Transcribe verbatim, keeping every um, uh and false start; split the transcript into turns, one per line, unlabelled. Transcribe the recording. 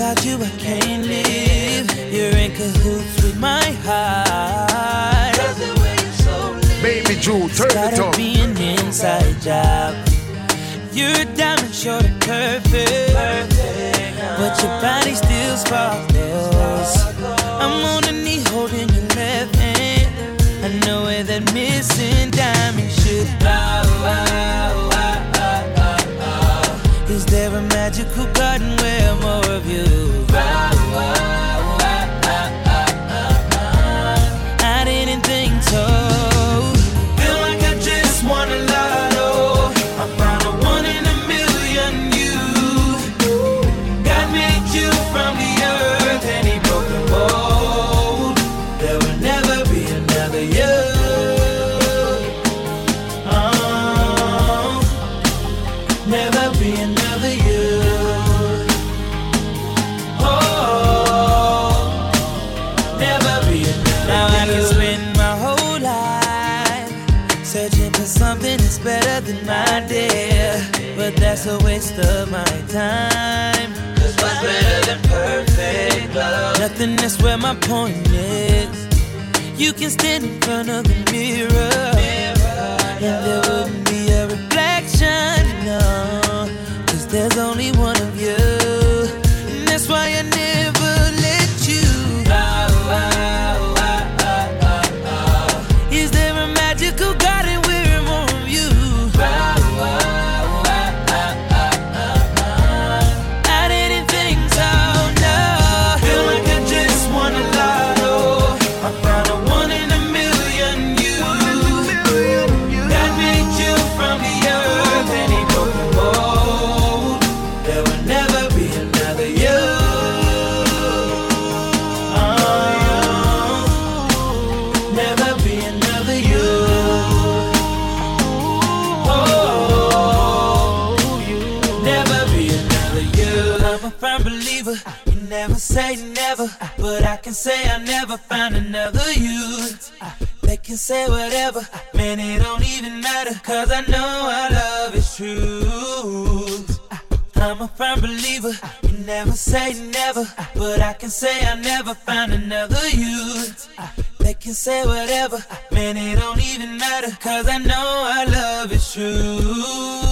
Without you I can't live. You're in cahoots with my heart. Cause the way you're so lit.
Baby Drew, turn it up.
Gotta be an inside job. You're a diamond, short and perfect, perfect. But your body still sparkles. I'm on a knee holding your left hand. I know where that missing diamond should go. Is there a magical garden where more of you? I didn't think so. Feel like I just won a lotto. I found a one in a million you. God made you from the earth and he broke the mold. There will never be another you. Oh, never be another you. Oh, never be another. Now I can spend my whole life searching for something that's better than my dear, but that's a waste of my time. Cause what's better than perfect love? Nothing, that's where my point is. You can stand in front of the mirror, and there wouldn't be a reflection, no. Cause there's only one of you, and that's why I never let you go. Is there a magical garden where more of you? I didn't think so, no. Feel like I just won a lotto. I found a one in a million you. God made you from the earth and he broke the mold. There will never be another you. Oh, never be another you. Oh, never be another you. I'm a firm believer. You never say never, but I can say I never found another you. They can say whatever, man, it don't even matter. Cause I know our love is true. I'm a firm believer. You never say never, but I can say I never found another you. They can say whatever, man, it don't even matter. Cause I know our love is true.